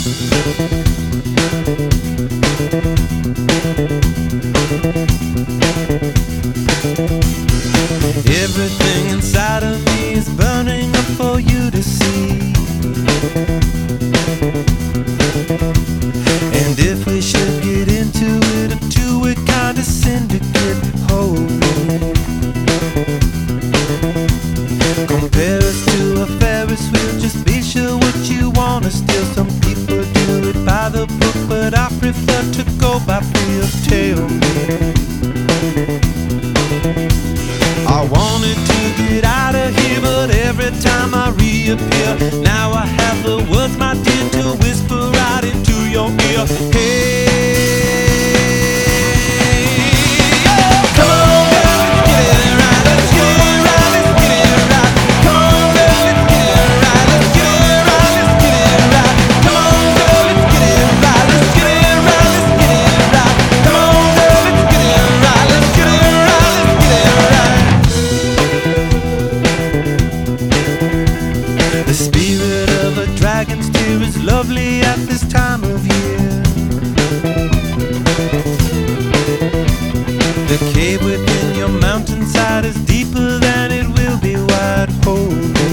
Everything inside of me is burning up for you to see. And if we should get into it, a two-way kind of syndicate, hold me. Compare us to a Ferris wheel, just be sure what you wanna steal. Some people do it by the book, but I prefer to go by feel. Tell me, I wanted to get out of here, but every time I reappear, now I have the words, my dear, to whisper right into your ear. Hey, come on, girl, let's get it right. Let's get it right, let's get it right. Come on, girl, let's get it right. Let's get it right, let's get it right. Come on, girl, let's get it right. Let's get it right, let's get it right. Come on, girl, let's get it right. Let's get it right, let's get it right. The spirit of a dragon's tear is lovely at this time of year. The cave within your mountainside is deeper than it will be wide. Hold me.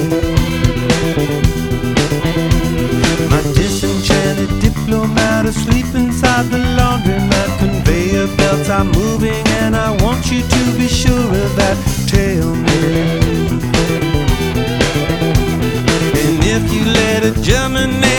My disenchanted diplomat asleep inside the laundromat. Conveyor belts are moving and I want you to be sure of that. Tell me, if you let it germinate,